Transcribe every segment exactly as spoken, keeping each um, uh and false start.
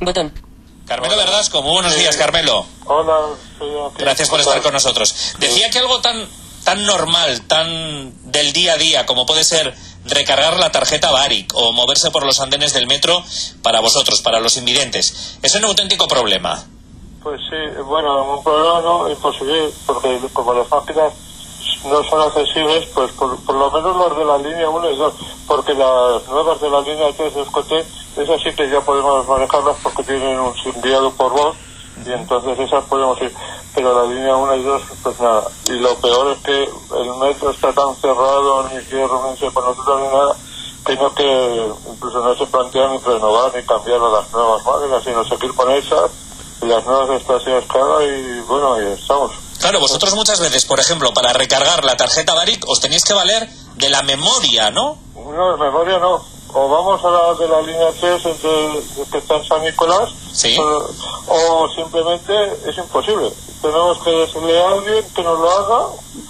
Botón. Carmelo Verdasco, muy buenos días, Carmelo. Hola, soy aquí. Gracias por estar con nosotros. Decía que algo tan tan normal, tan del día a día, como puede ser recargar la tarjeta Varig o moverse por los andenes del metro, para vosotros, para los invidentes, es un auténtico problema. Pues sí, bueno, un problema no, imposible, porque como las máquinas no son accesibles, pues por, por lo menos las de la línea uno y dos, porque las nuevas de la línea tres de Escote, esas sí que ya podemos manejarlas porque tienen un enviado por voz, y entonces esas podemos ir, pero la línea uno y dos, pues nada. Y lo peor es que el metro está tan cerrado, ni quiere reunirse con nosotros ni nada, que no que incluso no se plantea ni renovar ni cambiar a las nuevas máquinas, sino seguir con esas y las nuevas estaciones que haga, y bueno, ahí estamos. Claro, vosotros muchas veces, por ejemplo, para recargar la tarjeta Varig os tenéis que valer de la memoria, ¿no? No, de memoria no. O vamos a la de la línea tres, entre, que está en San Nicolás, ¿sí? o, o simplemente es imposible. Tenemos que decirle a alguien que nos lo haga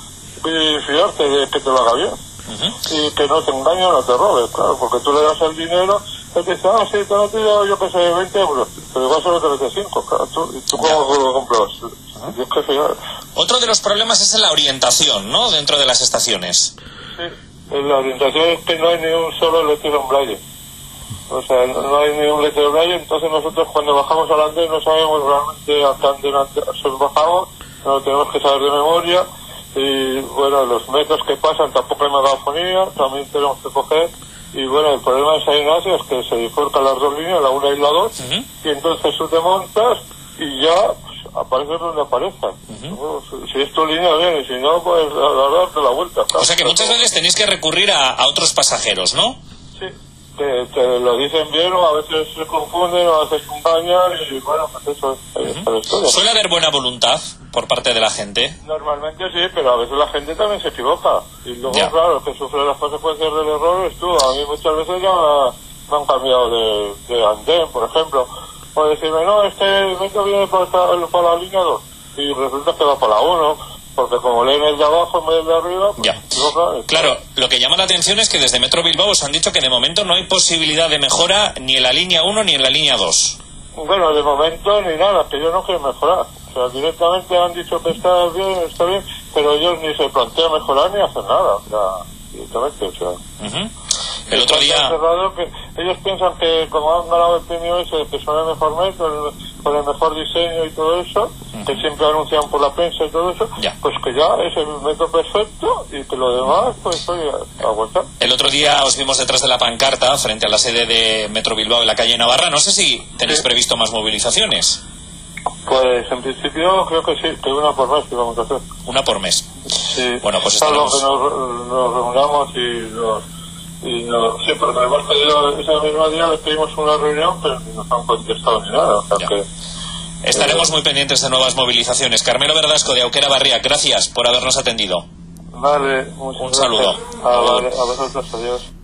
y fiarte de que te lo haga bien. Uh-huh. Y que no te engañe o no te robe, claro, porque tú le das el dinero, él te dice, ah, sí, te lo pido, yo que sé, veinte euros, pero igual solo te lo dice cinco, claro, tú, ¿y tú cómo lo compras? Uh-huh. Yo que fiar. Otro de los problemas es la orientación, ¿no?, dentro de las estaciones. Sí, la orientación es que no hay ni un solo letrero en braille. O sea, no hay ni un letrero en braille, entonces nosotros cuando bajamos al andén no sabemos realmente a qué andén bajamos, no lo tenemos que saber de memoria. Y bueno, los metros que pasan tampoco hay megafonía, también tenemos que coger. Y bueno, el problema de San Ignacio es que se bifurcan las dos líneas, la una y la dos, uh-huh. y entonces tú te montas y ya pues, apareces donde aparezca. Uh-huh. Bueno, si es tu línea, bien, y si no, pues a darte la vuelta. Claro. O sea que muchas veces tenéis que recurrir a, a otros pasajeros, ¿no? Sí, que te lo dicen bien, o a veces se confunden, o a veces acompañan, y bueno, pues eso es uh-huh. la historia. ¿Suele haber buena voluntad por parte de la gente? Normalmente sí, pero a veces la gente también se equivoca. Y luego, ya. claro, el que sufre las consecuencias del error es tú. A mí muchas veces ya me han cambiado de, de andén, por ejemplo. O decirme, no, este metro viene por, por la línea dos. Y resulta que va por la uno. Porque como leen el de abajo en vez del de arriba, pues ya. se equivoca. Claro, lo que llama la atención es que desde Metro Bilbao os han dicho que de momento no hay posibilidad de mejora ni en la línea uno ni en la línea dos. Bueno, de momento ni nada, que yo no quiero mejorar. O sea, directamente han dicho que está bien, está bien, pero ellos ni se plantean mejorar ni hacer nada. O sea, directamente, o sea. Uh-huh. El otro día... Que ellos piensan que como han ganado el premio ese, que son el mejor metro, el, con el mejor diseño y todo eso, uh-huh. que siempre anuncian por la prensa y todo eso, ya. pues que ya es el metro perfecto y que lo demás, pues oye, aguanta. El otro día os vimos detrás de la pancarta, frente a la sede de Metro Bilbao en la calle Navarra. No sé si tenéis sí. previsto más movilizaciones. Pues en principio creo que sí, que una por mes que vamos a hacer. Una por mes. Sí. Bueno, pues estaremos... estaremos... que nos, nos reunamos y nos... Y no, sí, porque hemos pedido ese mismo día, les pedimos una reunión, pero ni nos han contestado ni nada. O sea que, estaremos eh, muy pendientes de nuevas movilizaciones. Carmelo Verdasco, de Auquera Barria, gracias por habernos atendido. Vale, un saludo. A, vale, a vosotros, adiós.